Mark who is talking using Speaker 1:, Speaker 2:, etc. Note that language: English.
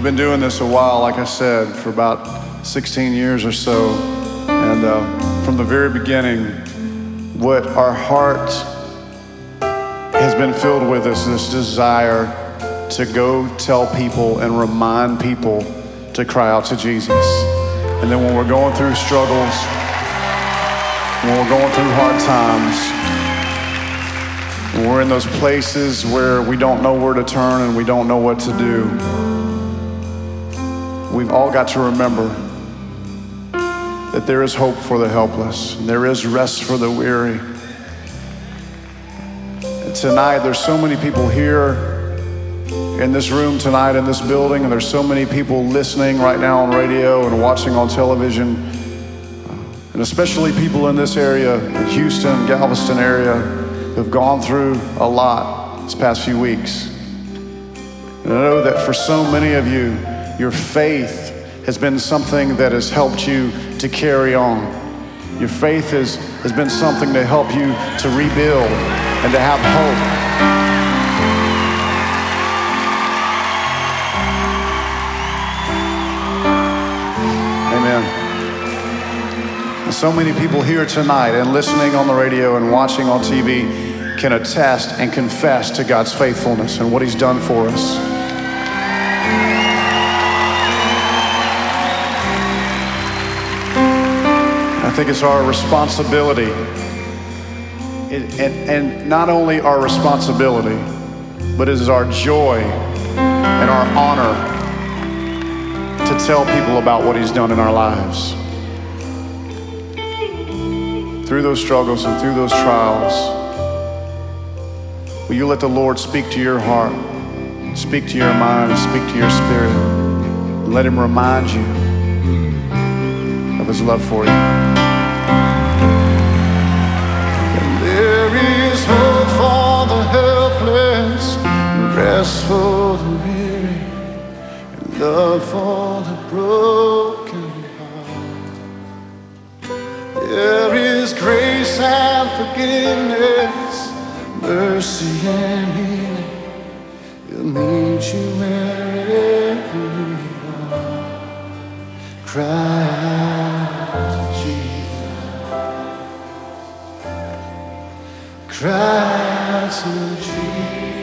Speaker 1: been doing this a while, like I said, for about 16 years or so. And from the very beginning, what our heart has been filled with is this desire to go tell people and remind people to cry out to Jesus. And then when we're going through struggles, when we're going through hard times, when we're in those places where we don't know where to turn and we don't know what to do, we've all got to remember that there is hope for the helpless, and there is rest for the weary. And tonight, there's so many people here in this room tonight, in this building, and there's so many people listening right now on radio and watching on television, and especially people in this area, the Houston, Galveston area, who've gone through a lot this past few weeks. And I know that for so many of you, your faith has been something that has helped you to carry on. Your faith has been something to help you to rebuild and to have hope. Amen. And so many people here tonight and listening on the radio and watching on TV can attest and confess to God's faithfulness and what He's done for us. I think it's our responsibility, and not only our responsibility, but it is our joy and our honor to tell people about what He's done in our lives. Through those struggles and through those trials, will you let the Lord speak to your heart, speak to your mind, and speak to your spirit, and let Him remind you of His love for you.
Speaker 2: Hope for the helpless, rest for the weary, and love for the broken heart. There is grace and forgiveness, mercy and healing. He'll meet you wherever you are. Cry out to Jesus. Cry out to Jesus.